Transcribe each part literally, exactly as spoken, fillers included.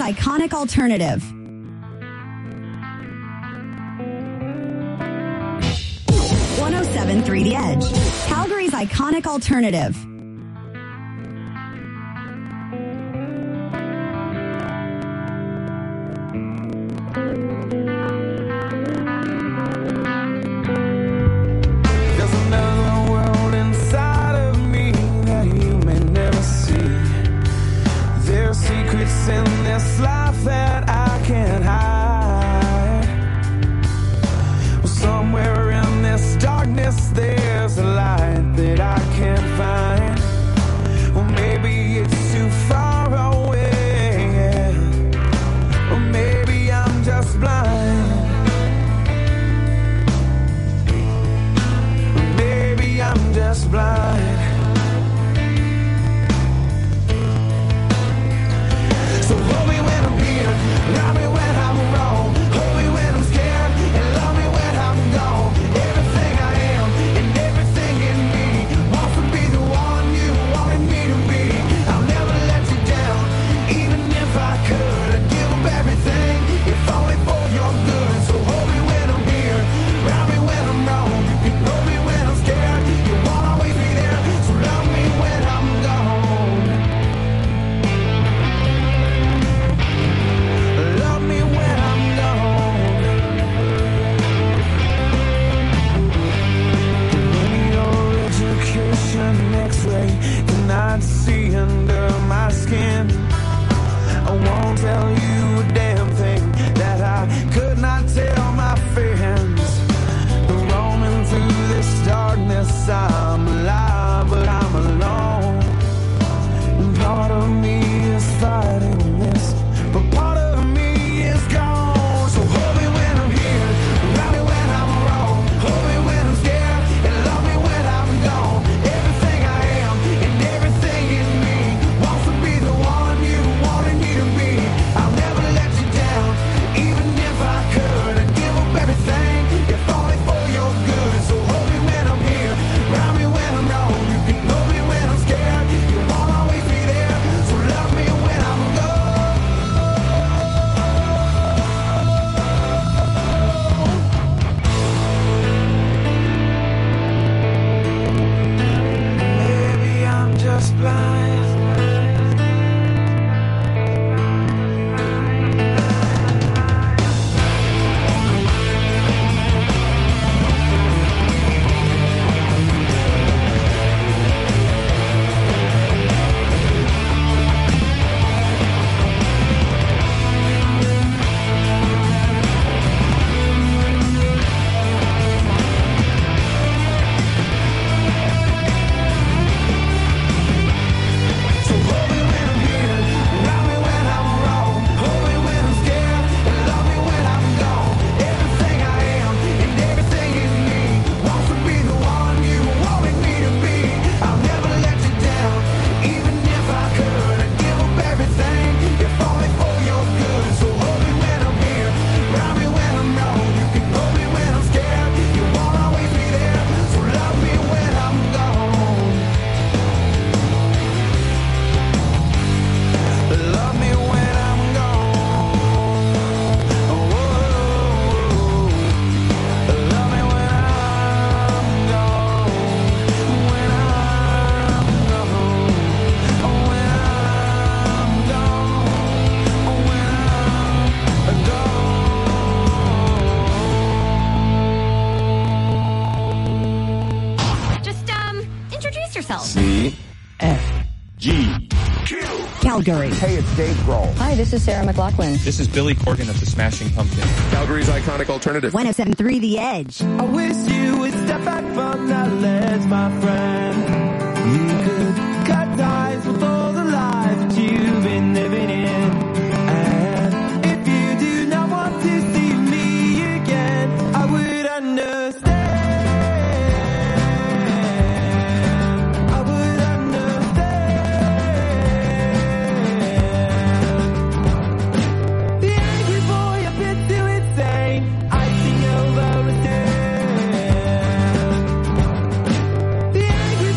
iconic alternative. one oh seven point three The Edge, Calgary's iconic alternative. There's another world inside of me that you may never see. There are secrets in this life that I can't hide. Well, somewhere in this darkness there's a light that I can't find. Well, maybe it's too far away, yeah. Or maybe I'm just blind. Or maybe I'm just blind. So hold me when I'm here, love me when I'm wrong, hold me when I'm scared, and love me when I'm gone. Everything I am and everything in me wants to be the one you wanted me to be. I'll never let you down, even if I could. I'd give up everything, if only for your good. So hold me when I'm here, love me when I'm wrong, you know me when I'm scared, you won't always be there. So love me when I'm gone. Love me when I'm gone. Maybe your education X-ray cannot see under my skin. I won't tell you a damn thing that I could not tell my friends. Roaming through this darkness, I'm alive, but I'm alone. And part of me is fighting this, but part of me is gone. So hold me when I'm here, love me when I'm wrong, hold me when I'm scared, and love me when I'm gone. Everything I am and everything in me wants to be the one you wanted me to be. I'll never let you down, even if I could. I'd give up everything, if only for your good. So hold me when I'm here, love me when I'm wrong, you can hold me when I'm scared, you won't always be there. So love me when I'm gone. Maybe I'm just blind. So hold me when I'm here, love me when I'm wrong, hold me when I'm scared, and love me when I'm gone. Everything I am and everything in me wants to be the one you wanted me to be. I'll never let you down, even if I could. I'd give up everything, if only for your good. So hold me when I'm here, love me when I'm wrong, you can hold me when I'm scared, you won't always be there. So love me when I'm gone. Love me when I'm gone. Oh, love me when I'm gone. When I'm gone. Oh, when I'm gone. Oh, when I'm gone. Just, um, introduce yourself. C F G. Calgary. Hey, it's Dave Grohl. Hi, this is Sarah McLachlan. This is Billy Corgan of the Smashing Pumpkins. Calgary's iconic alternative. one oh seven point three The Edge. I wish you would step back from that ledge, my friend. You could cut ties with all the lies that you've been living in. And if you do not want to see me again, I would understand. I would understand. The angry boy a bit too insane, icing over a stand. The angry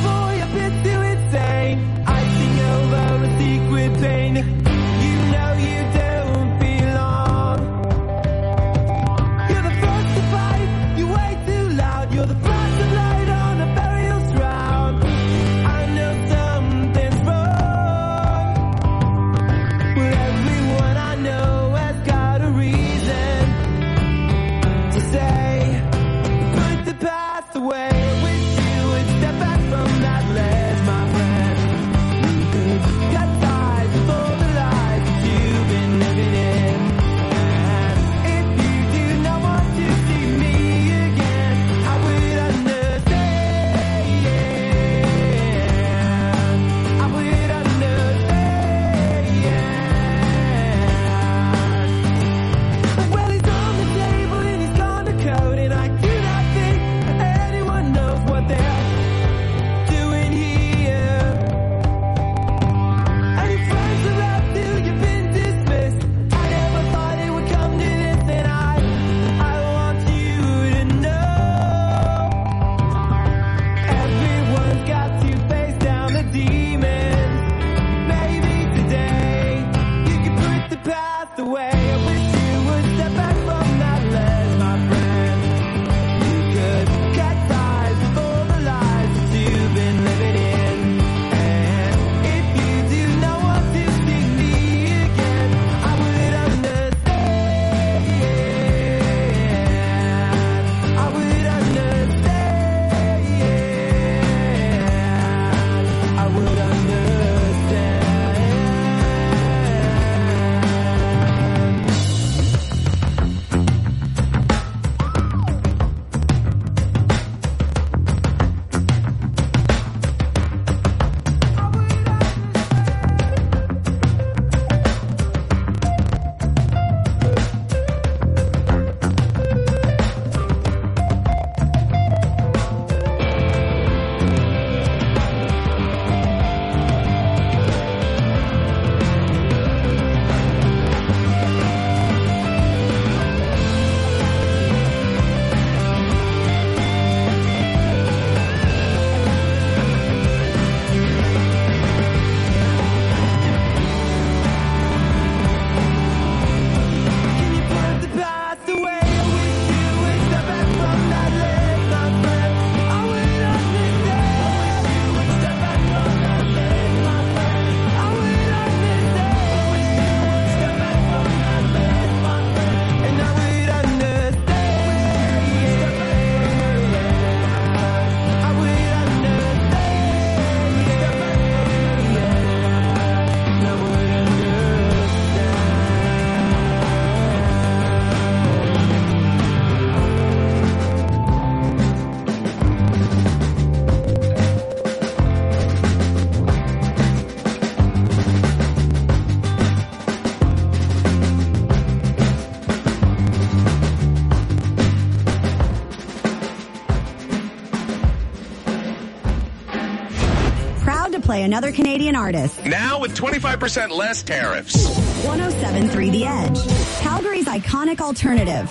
play another Canadian artist. Now with twenty-five percent less tariffs. one oh seven point three The Edge, Calgary's iconic alternative.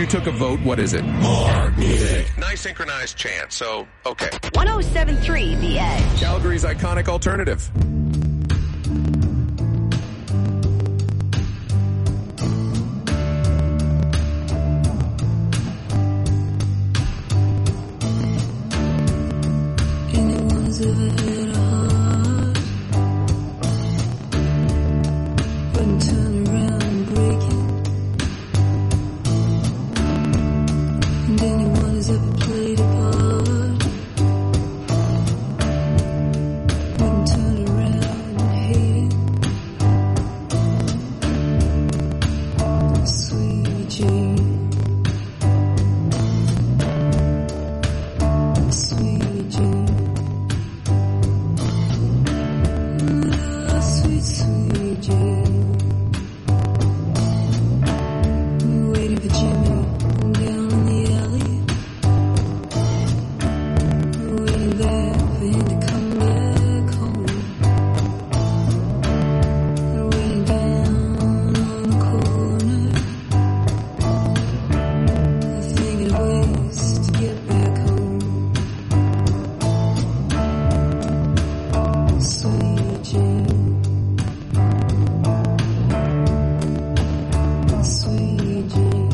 you took a vote. What is it? More music. Nice synchronized chant, so, okay. one oh seven point three The Edge. Calgary's iconic alternative. Anyone's ever had a heart, wouldn't turn around and break it. And anyone who's ever played a part, wouldn't turn around and hate it. Sweet Jane, sweet Jane. Sweet, sweet Jane. We're waiting for Jimmy down in the alley. We're waiting there for him to come back home. We're waiting down on the corner, thinking of ways to get back home. Sweet Jane. Sweet Jane.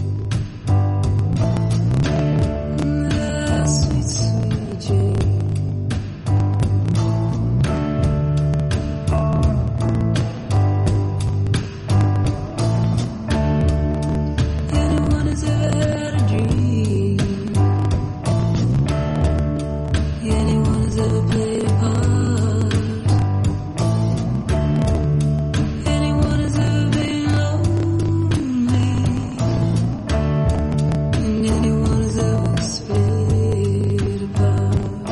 Ah, sweet, sweet Jane. Anyone who's ever had a dream, anyone who's ever played a part, anyone who's ever been lonely, and anyone who's ever split apart.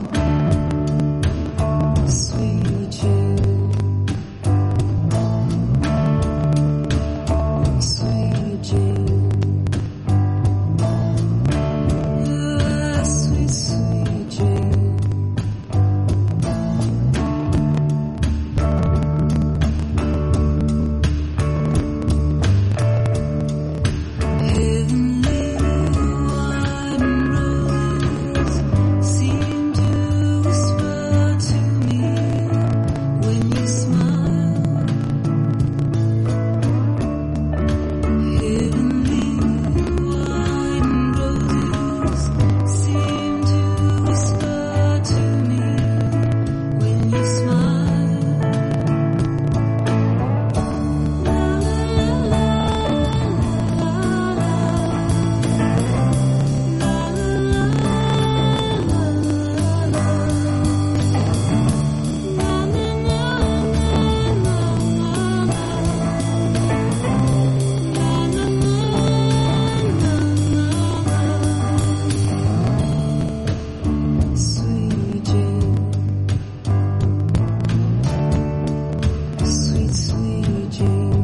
Sweet Jane. Sweet Jane. Ah, sweet, sweet Jane. Heavenly white roses seem to whisper to me when you smile. Heavenly white roses seem to whisper to me when you smile. La la la la Sweet Jane. Sweet, sweet Jane.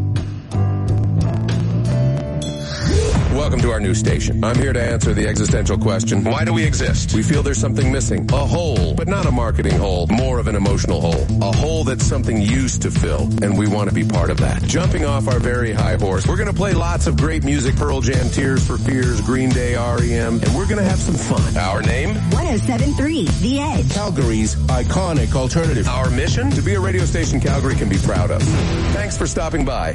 Welcome to our new station. I'm here to answer the existential question. Why do we exist? We feel there's something missing. A hole, but not a marketing hole. More of an emotional hole. A hole that something used to fill, and we want to be part of that. Jumping off our very high horse, we're going to play lots of great music. Pearl Jam, Tears for Fears, Green Day, R E M, and we're going to have some fun. Our name? one oh seven point three The Edge. Calgary's iconic alternative. Our mission? To be a radio station Calgary can be proud of. Thanks for stopping by.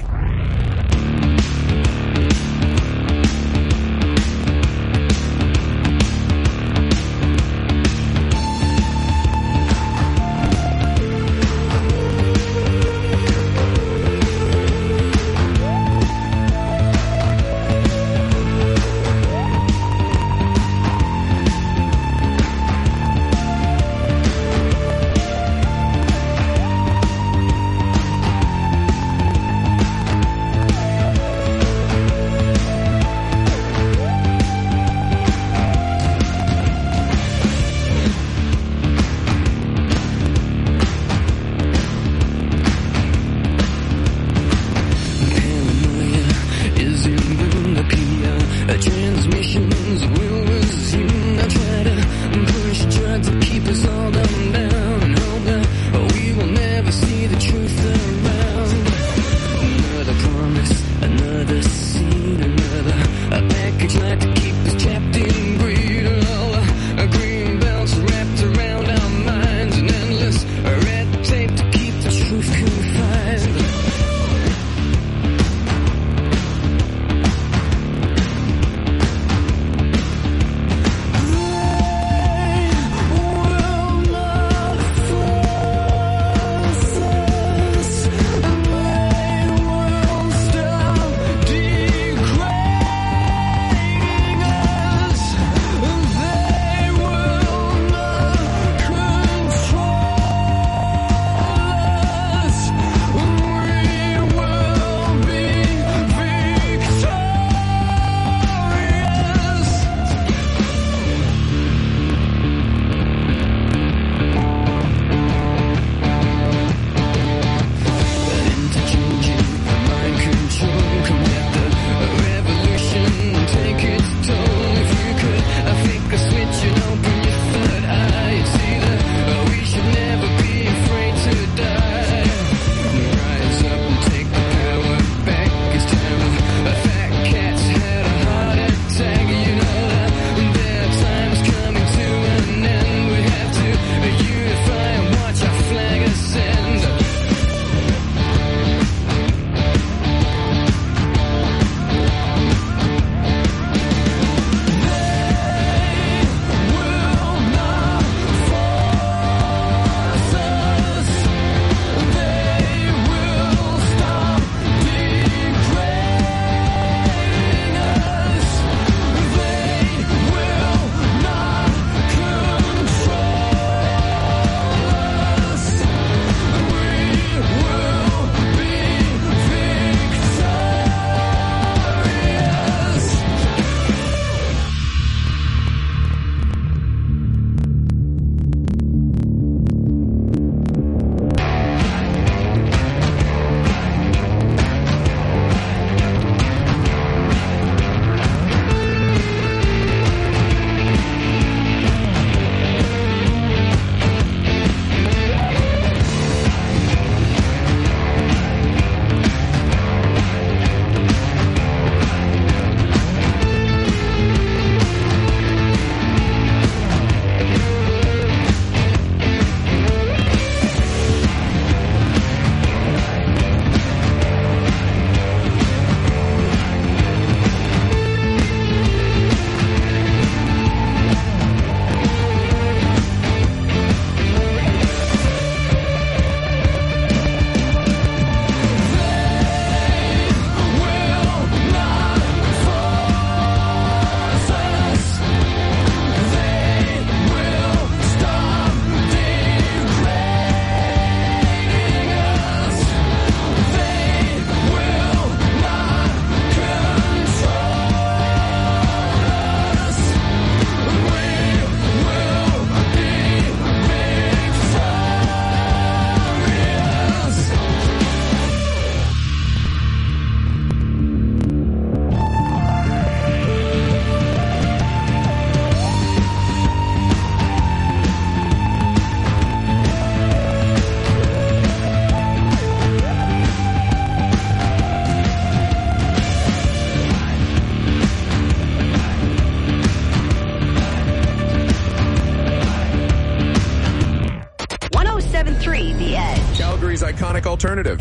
three The Edge. Calgary's iconic alternative.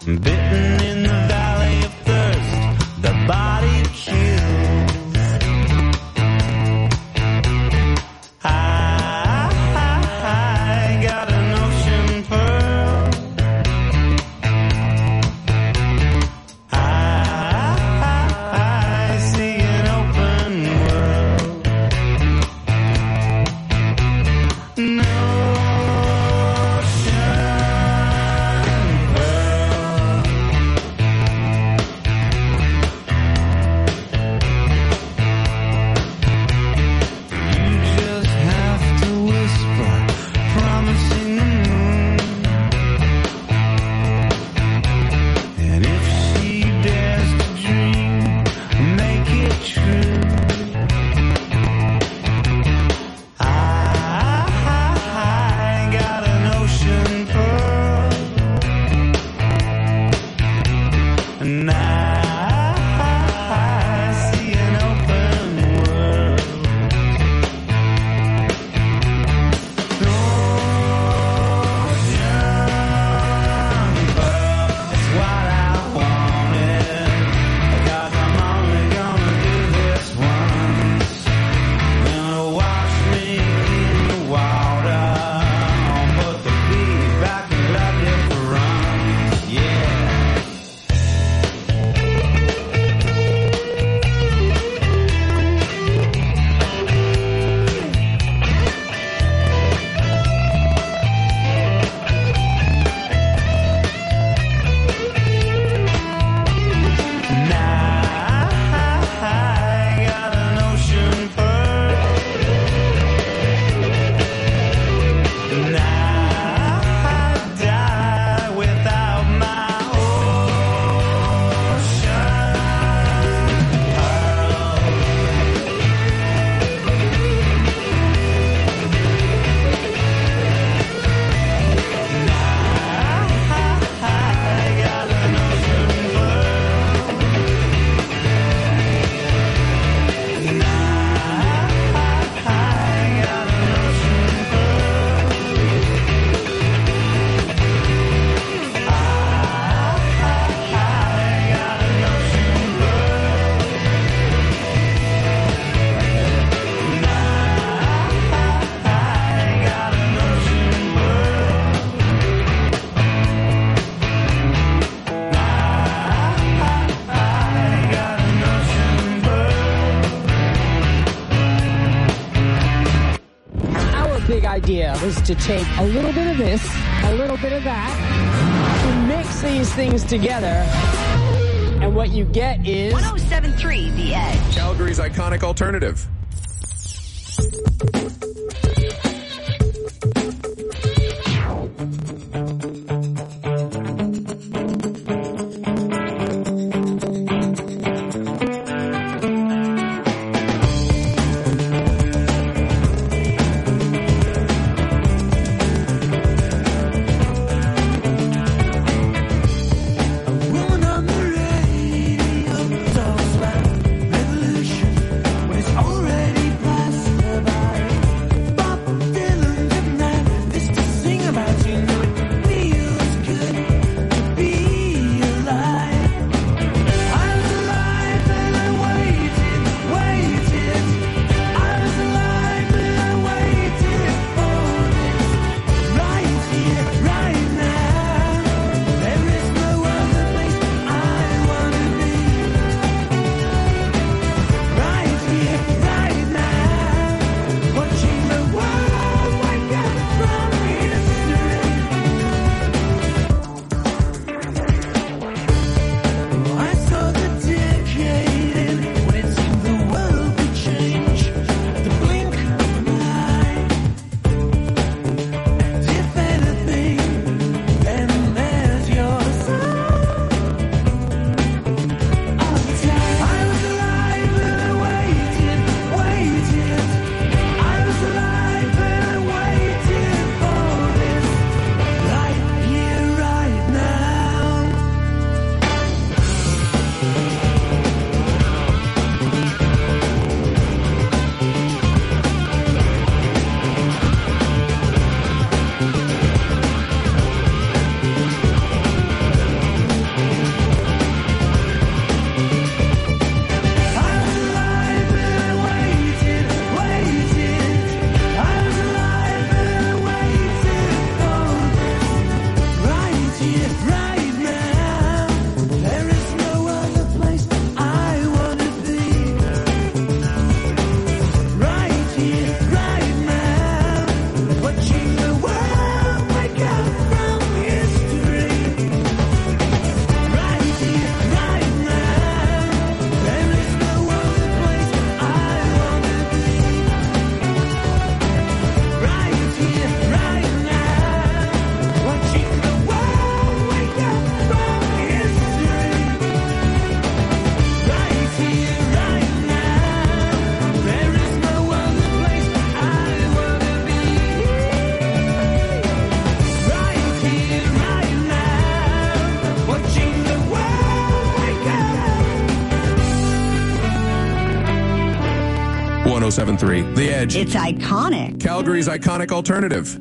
Bitten in the valley of thirst, the body kills. I, I, I got an ocean pearl. I, I, I see an open world. No. Was to take a little bit of this, a little bit of that, and mix these things together, and what you get is one oh seven point three The Edge, Calgary's iconic alternative. Revolution, when it's already past the bar. seven three The Edge. It's iconic. Calgary's iconic alternative.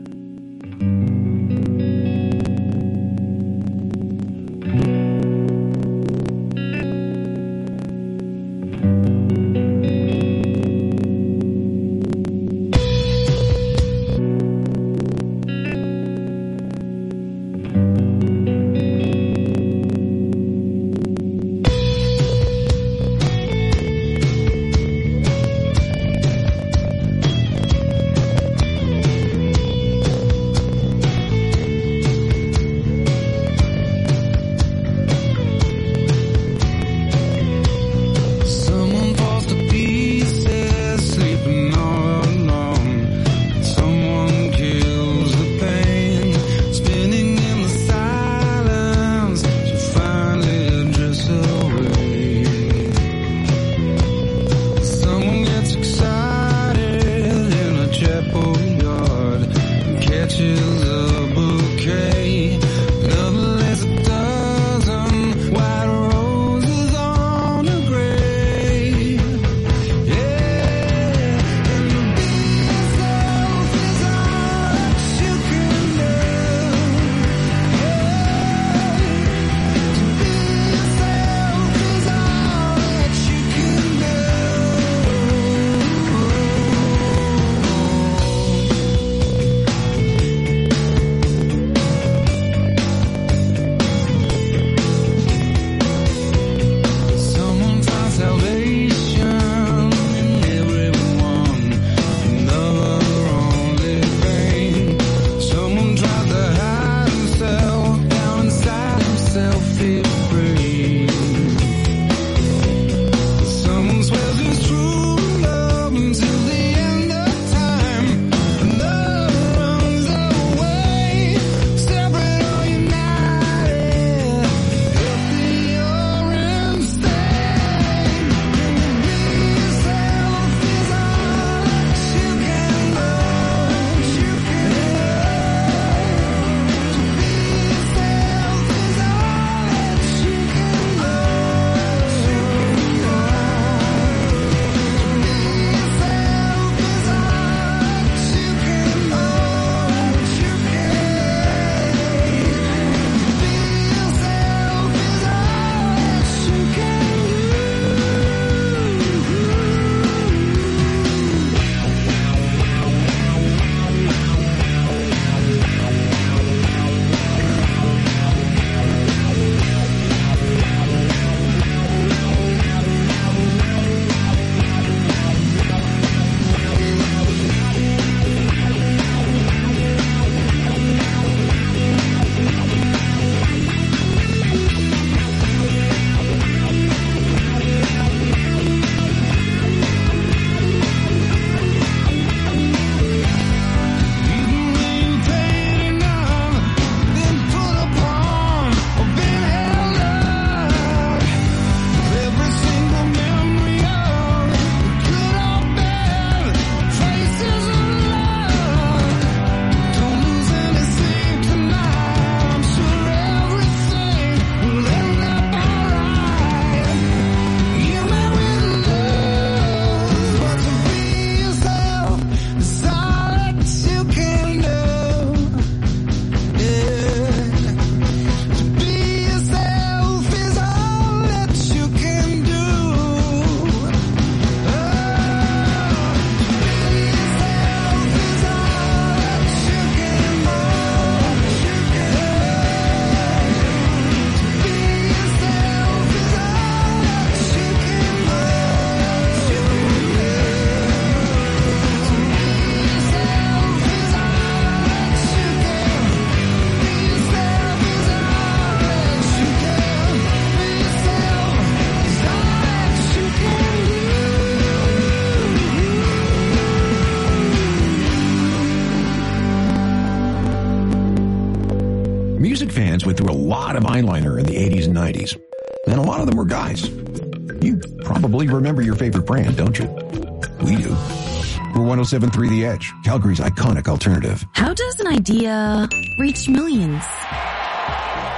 Music fans went through a lot of eyeliner in the eighties and nineties, and a lot of them were guys. You probably remember your favorite brand, don't you? We do. We're one oh seven point three The Edge, Calgary's iconic alternative. How does an idea reach millions?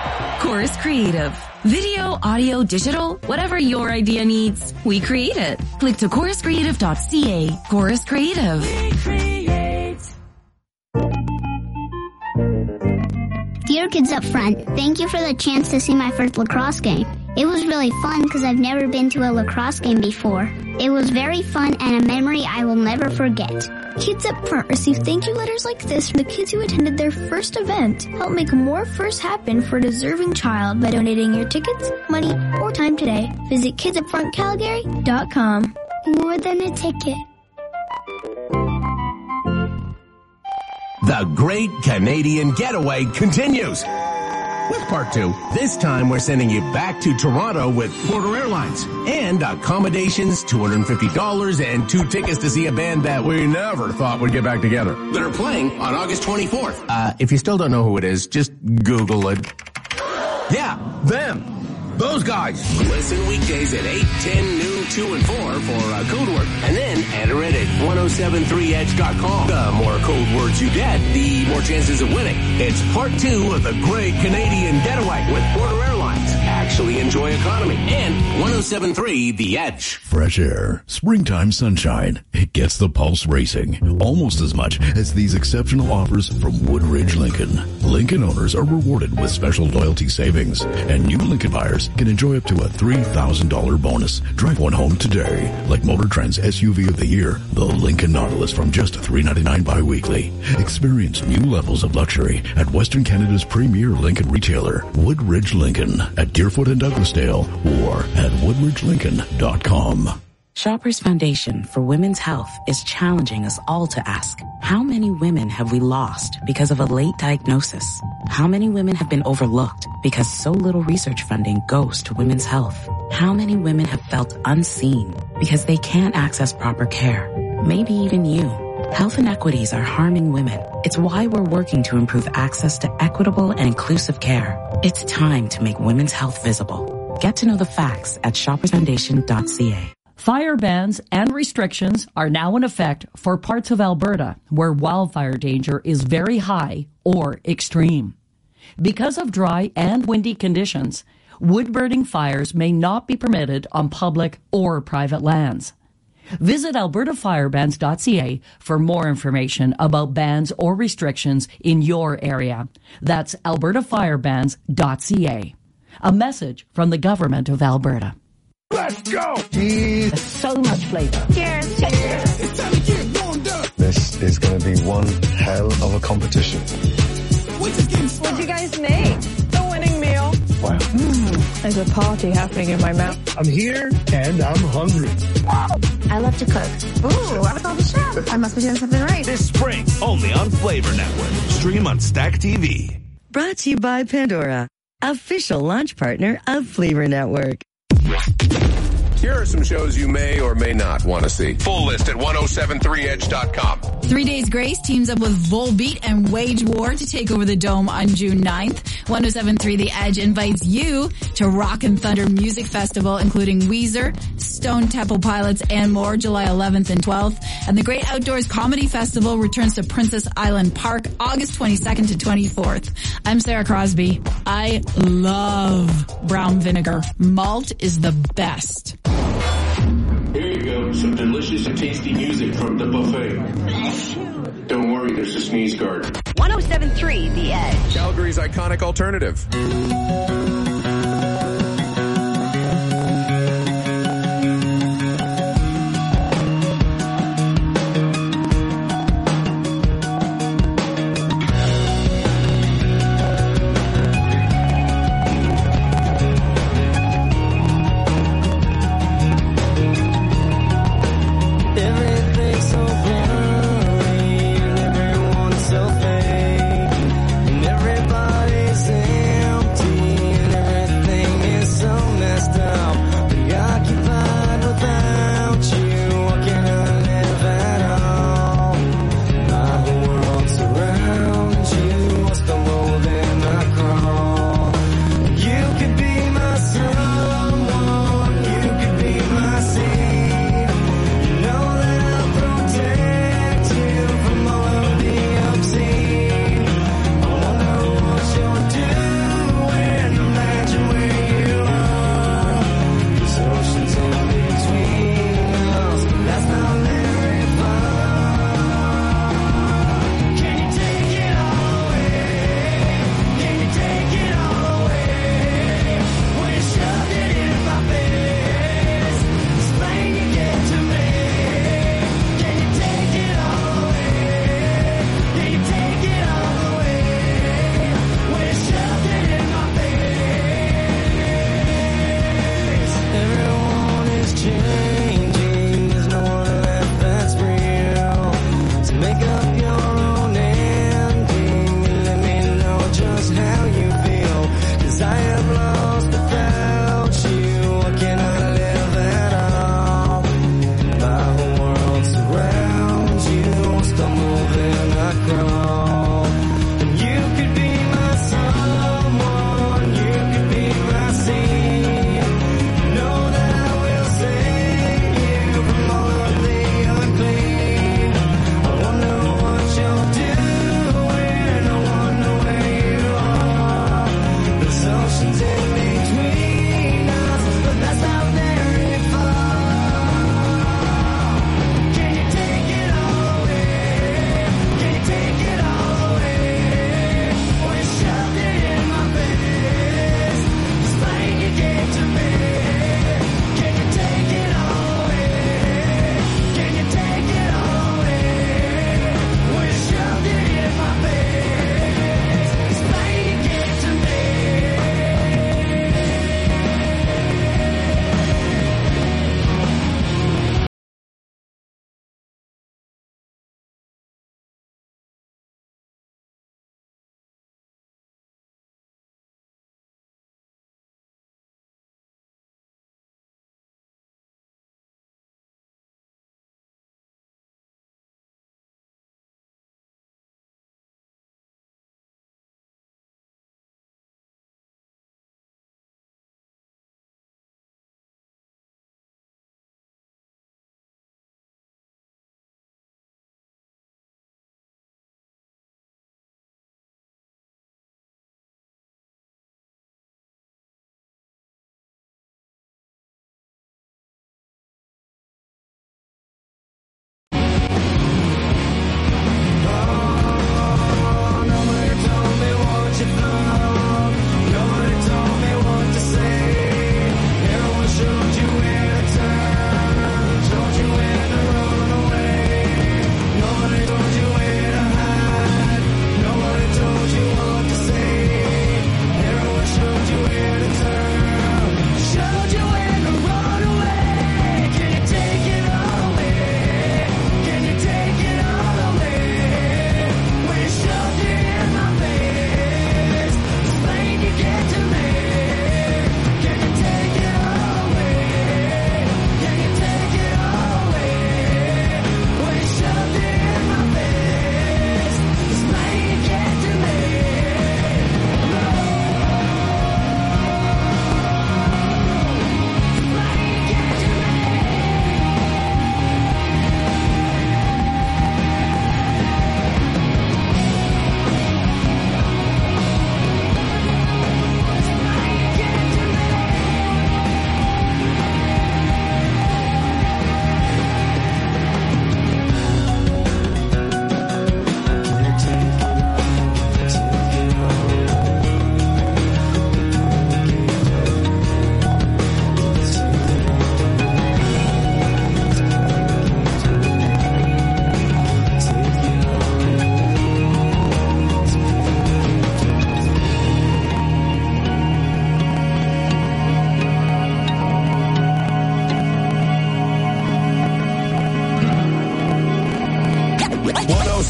Chorus Creative. Video, audio, digital, whatever your idea needs, we create it. Click to chorus creative dot c a. Chorus Creative. We create. Dear kids up front, thank you for the chance to see my first lacrosse game. It was really fun because I've never been to a lacrosse game before. It was very fun and a memory I will never forget. Kids Up Front receive thank you letters like this from the kids who attended their first event. Help make more firsts happen for a deserving child by donating your tickets, money, or time today. Visit kids up front calgary dot com. More than a ticket. The Great Canadian Getaway continues. With part two, this time we're sending you back to Toronto with Porter Airlines. And accommodations, two hundred fifty dollars, and two tickets to see a band that we never thought would get back together. That are playing on August twenty-fourth. Uh, if you still don't know who it is, just Google it. Yeah, them. Those guys. Listen weekdays at eight, ten, noon, two, and four for uh, code word. And then enter it at ten seventy-three edge dot com. The more code words you get, the more chances of winning. It's part two of the Great Canadian Getaway with Porter Airlines. Actually enjoy economy. And ten seventy-three The Edge. Fresh air, springtime sunshine. It gets the pulse racing almost as much as these exceptional offers from Woodridge Lincoln. Lincoln owners are rewarded with special loyalty savings, and new Lincoln buyers can enjoy up to a three thousand dollars bonus. Drive one home today. Like Motor Trend's S U V of the year, the Lincoln Nautilus from just three dollars and ninety-nine cents bi-weekly. Experience new levels of luxury at Western Canada's premier Lincoln retailer, Woodridge Lincoln, at Deerfoot and Douglasdale, or at woodridge lincoln dot com. Shoppers Foundation for Women's Health is challenging us all to ask, how many women have we lost because of a late diagnosis? How many women have been overlooked because so little research funding goes to women's health? How many women have felt unseen because they can't access proper care? Maybe even you. Health inequities are harming women. It's why we're working to improve access to equitable and inclusive care. It's time to make women's health visible. Get to know the facts at shoppers foundation dot c a. Fire bans and restrictions are now in effect for parts of Alberta where wildfire danger is very high or extreme. Because of dry and windy conditions, wood-burning fires may not be permitted on public or private lands. Visit alberta fire bans dot c a for more information about bans or restrictions in your area. That's alberta fire bans dot c a. A message from the Government of Alberta. Let's go! There's so much flavor. Cheers! Cheers! It's time to get warmed up! This is going to be one hell of a competition. What'd you guys make? The winning meal. Wow. Mm, there's a party happening in my mouth. I'm here and I'm hungry. I love to cook. Ooh, I was on the chef. I must be doing something right. This spring, only on Flavor Network. Stream on Stack T V. Brought to you by Pandora, official launch partner of Flavor Network. Here are some shows you may or may not want to see. Full list at ten seventy-three edge dot com. Three Days Grace teams up with Volbeat and Wage War to take over the Dome on June ninth. ten seventy-three The Edge invites you to Rock and Thunder Music Festival, including Weezer, Stone Temple Pilots, and more, July eleventh and twelfth. And the Great Outdoors Comedy Festival returns to Princess Island Park, August twenty-second to twenty-fourth. I'm Sarah Crosby. I love brown vinegar. Malt is the best. Here you go, some delicious and tasty music from the buffet. Don't worry, there's a sneeze guard. ten seventy-three The Edge. Calgary's iconic alternative. Everybody's empty and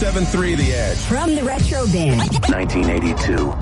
seven point three The Edge. From the Retro Bin. nineteen eighty-two.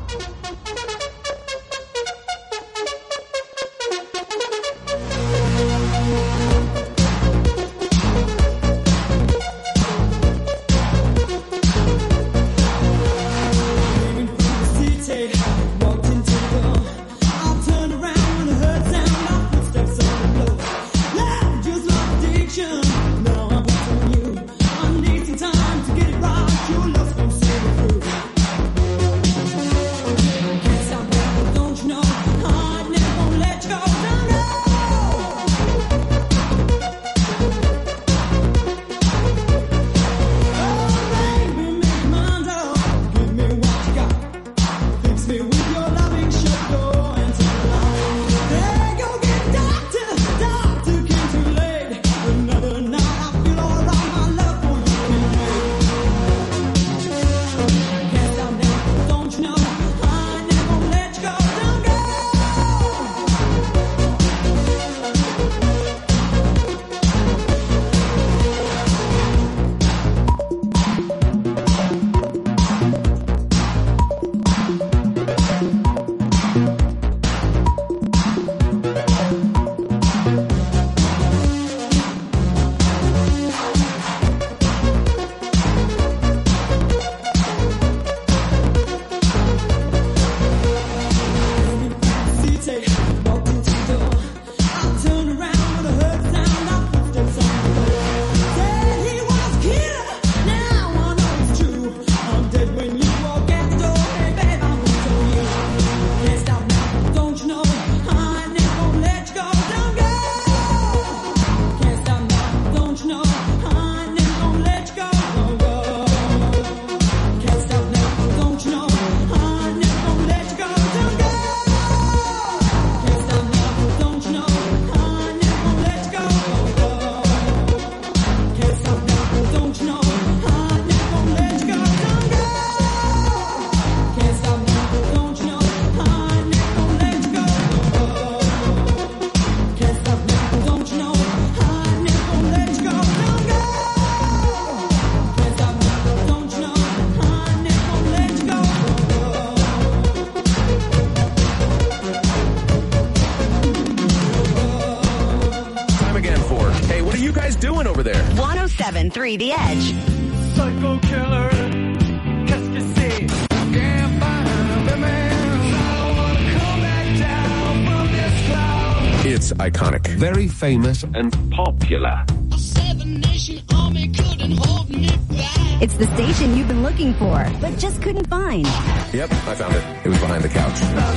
one oh seven point three The Edge. Psycho killer, qu'est-ce que c'est? Can't find the man. I don't wanna come back down from this cloud. It's iconic. Very famous and popular. A seven-nation army couldn't hold me back. It's the station you've been looking for, but just couldn't find. Yep, I found it. It was behind the couch.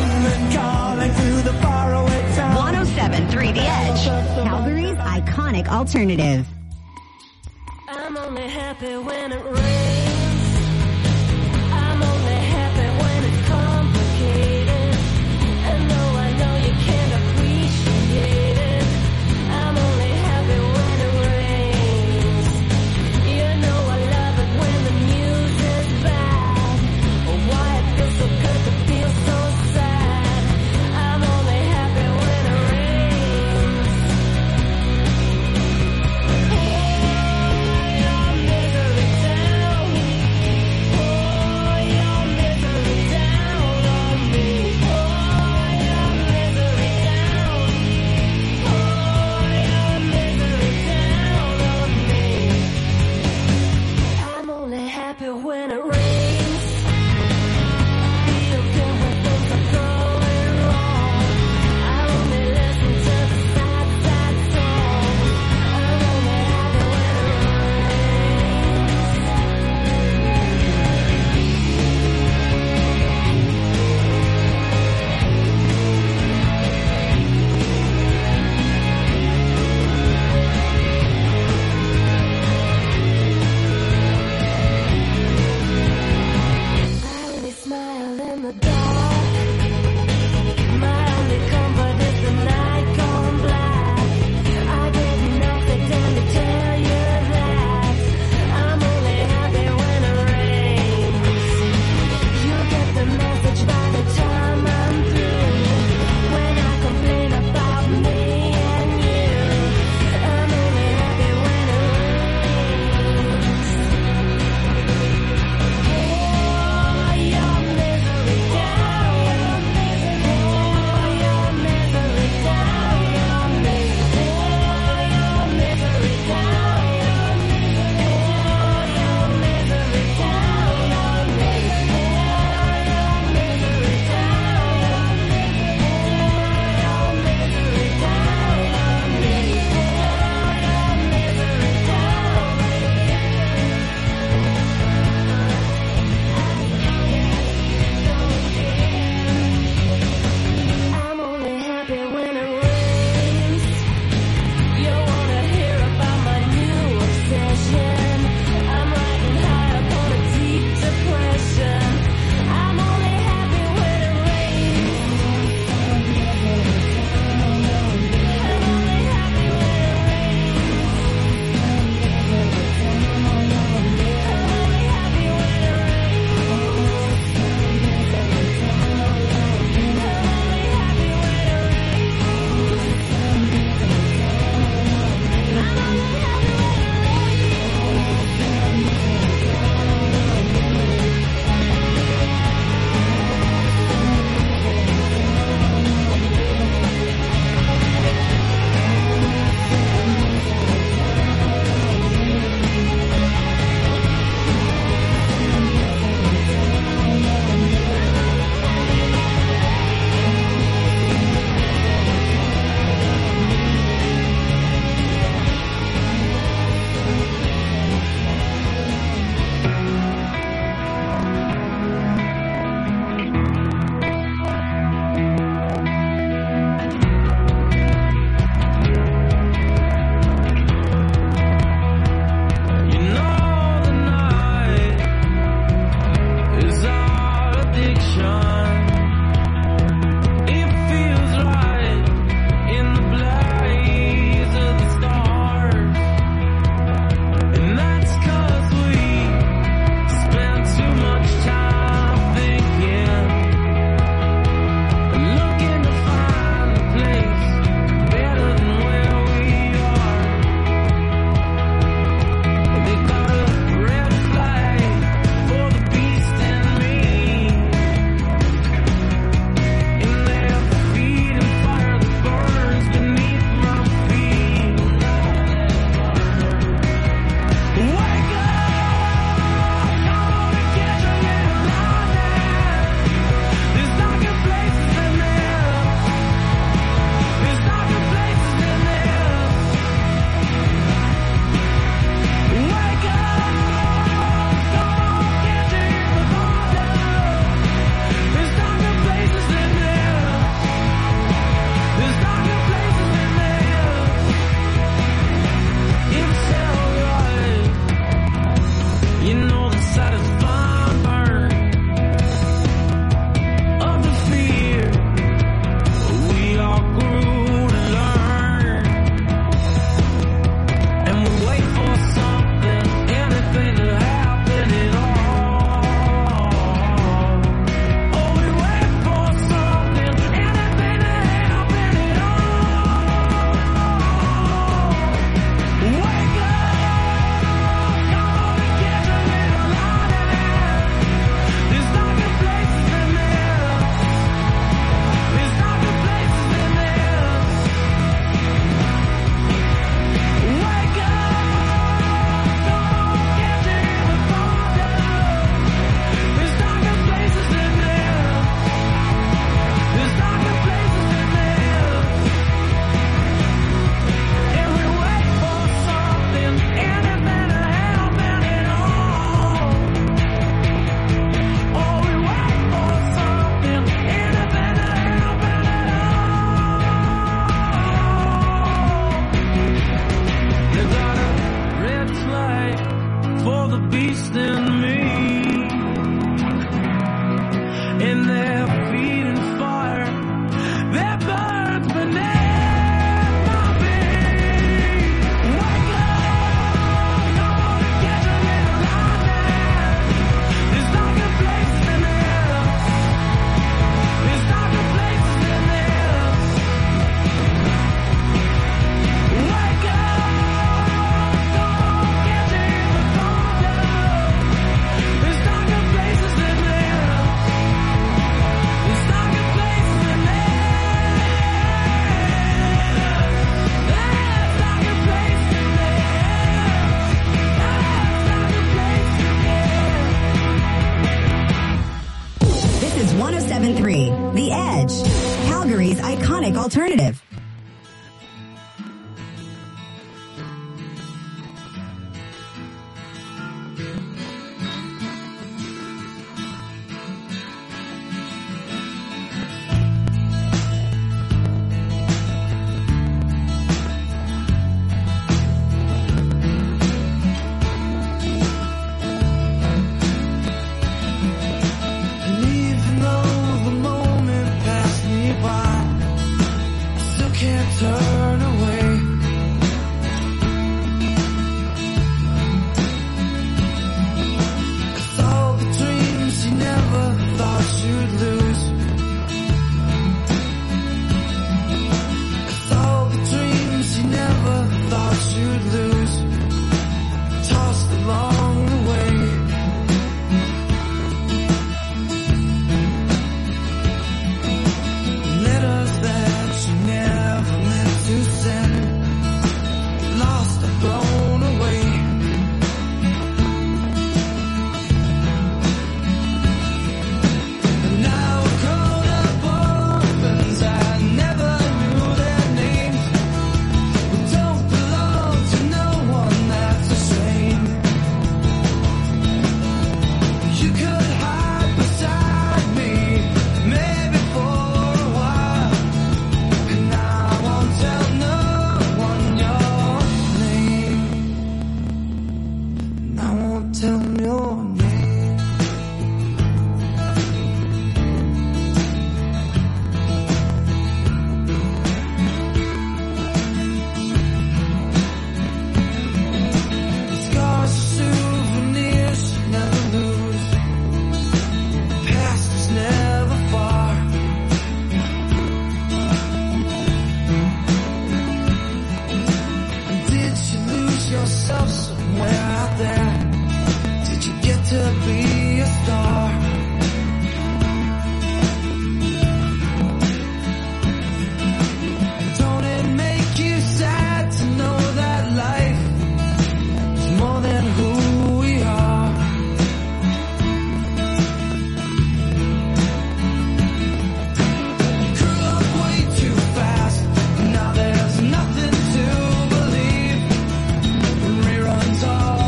one oh seven point three The Edge. Calgary's iconic alternative. I'm only happy when it rains. I'm only happy when it's complicated. And though I know you can't appreciate it, I'm only happy when it rains. You know I love it when the music's bad. Oh, why it feels so good to feel so sad. I'm only happy when it rains. Oh, your misery town. alternative. Turn